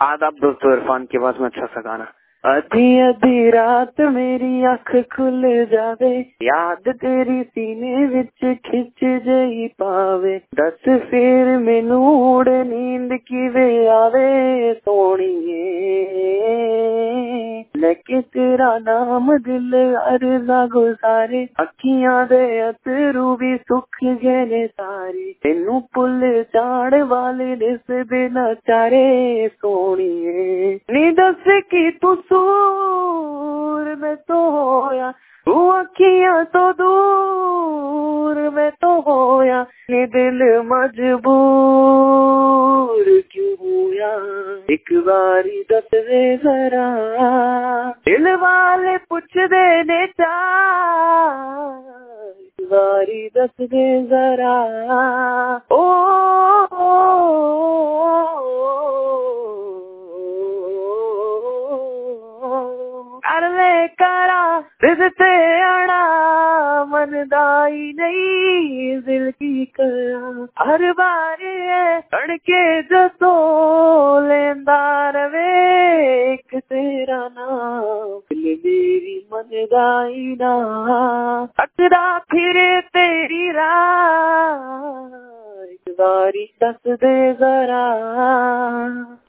आदाब दोस्तों, इरफान की आवाज में अच्छा सा गाना। आधी आधी रात मेरी अख खुल जावे, याद तेरी सीने विच खिच जई पावे, दस फिर मैनू उड़ नींद किवे आवे सोणीए, लेके तेरा नाम दिल अर्जा गुजारे, अखियां दे अतरू भी सुख गए ने सारे, तेनू पुल चाड़ वाले दिस बिना चारे सोणीए, नी दस की तू दूर में तो होया, तू अखियां तो दूर में तो होया, ये दिल मजबूर क्यों होया, एक बारी दस दे जरा, दिल वाले पूछ दे ने चा, एक बारी दस दे जरा, ओ, करा रिश्ते आना मन दाई नहीं, दिल की करा हर बार तड़के जसो लेंदा रवे, एक तेरा नाम दिल मेरी मन दाई ना, अकरा फिर तेरी राह, एक बारी दस दे जरा।